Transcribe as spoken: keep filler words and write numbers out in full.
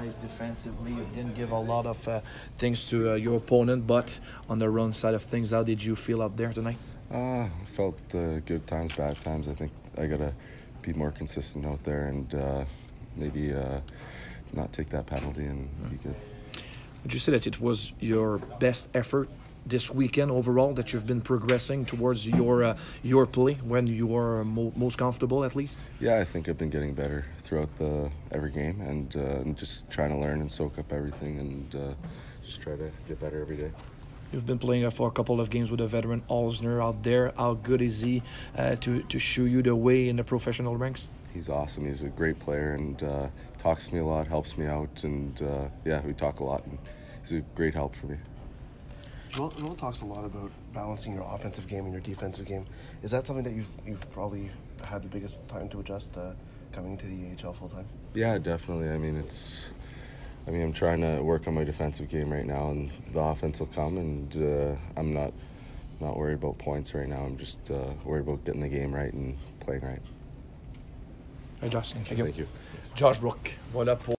nice defensively. You didn't give a lot of uh, things to uh, your opponent, but on the run side of things, how did you feel out there tonight? Uh, felt uh, good times, bad times. I think I gotta be more consistent out there and uh, maybe uh, not take that penalty and be good. Would you say that it was your best effort this weekend overall, that you've been progressing towards your uh, your play when you are mo- most comfortable, at least? Yeah, I think I've been getting better throughout the every game and, uh, and just trying to learn and soak up everything and uh, just try to get better every day. You've been playing uh, for a couple of games with a veteran Alzner out there. How good is he uh, to, to show you the way in the professional ranks? He's awesome. He's a great player and uh, talks to me a lot, helps me out, and uh, yeah, we talk a lot. And he's a great help for me. Joel, Joel talks a lot about balancing your offensive game and your defensive game. Is that something that you've you've probably had the biggest time to adjust uh, coming into the A H L full time? Yeah, definitely. I mean, it's. I mean, I'm trying to work on my defensive game right now, and the offense will come. And uh, I'm not not worried about points right now. I'm just uh, worried about getting the game right and playing right. Hey Josh, thank you. Thank you. Josh Brook, voilà pour